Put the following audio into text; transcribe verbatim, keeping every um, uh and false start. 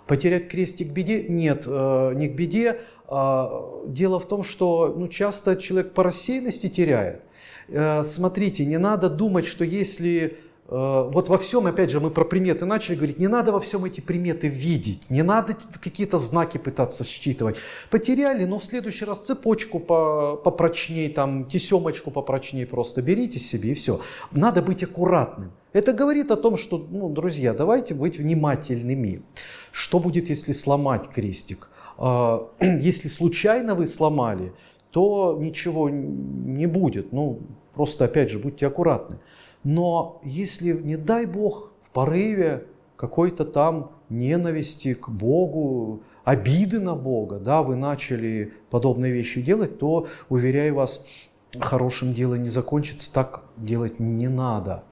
Потерять крестик к беде? Нет, э, не к беде. Э, дело в том, что ну, часто человек по рассеянности теряет. Э, смотрите, не надо думать, что если... Э, вот во всем, опять же, мы про приметы начали говорить, не надо во всем эти приметы видеть, не надо какие-то знаки пытаться считывать. Потеряли, но в следующий раз цепочку попрочней, там, тесемочку попрочней просто берите себе и все. Надо быть аккуратным. Это говорит о том, что, ну, друзья, давайте быть внимательными. Что будет, если сломать крестик? Если случайно вы сломали, то ничего не будет. Ну, просто, опять же, будьте аккуратны. Но если, не дай Бог, в порыве какой-то там ненависти к Богу, обиды на Бога, да, вы начали подобные вещи делать, то, уверяю вас, хорошим дело не закончится, так делать не надо.